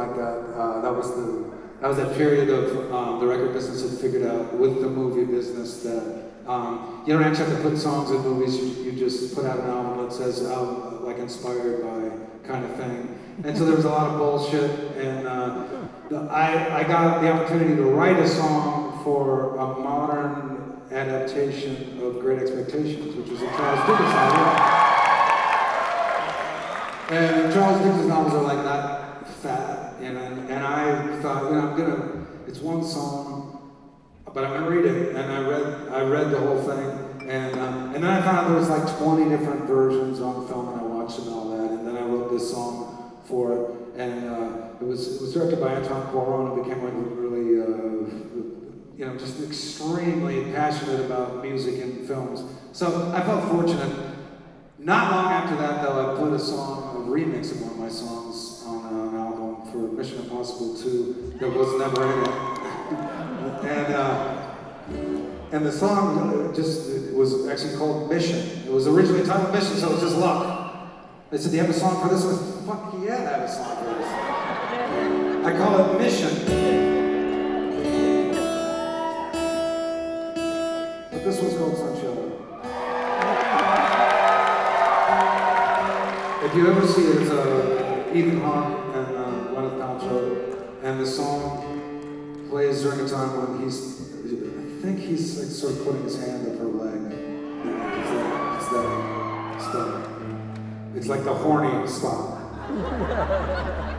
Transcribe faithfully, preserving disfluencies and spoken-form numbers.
like that. Uh, that was the that was that period of um, the record business had figured out with the movie business that um, you don't actually have to put songs in movies. You, you just put out an album that says um, like inspired by kind of thing. And so there was a lot of bullshit. And uh, the, I I got the opportunity to write a song for a modern adaptation of Great Expectations, which was a Charles Dickens novel. And Charles Dickens novels are like that fat, you know, and, and I thought, you know, I'm gonna, it's one song, but I'm gonna read it. And I read, I read the whole thing, and uh, and then I found out there was like twenty different versions on film, and I watched and all that, and then I wrote this song for it, and uh, it was it was directed by Antoine Cuarón, who became like really, uh, you know, just extremely passionate about music and films. So I felt fortunate. Not long after that, though, I put a song, a remix of one of my songs on an album for Mission Impossible two that was never in it. and uh, and the song just it was actually called Mission. It was originally titled Mission, so it was just luck. They said, "Do you have a song for this?" I was, "Fuck yeah, I have a song for this." I call it Mission. But this one's called Sunshine. If you ever see it, it's uh, Ethan Hawke and uh, Gwyneth Paltrow, and the song plays during a time when he's, I think he's like sort of putting his hand up her leg. It's that, it's that stuff. It's like the horny spot.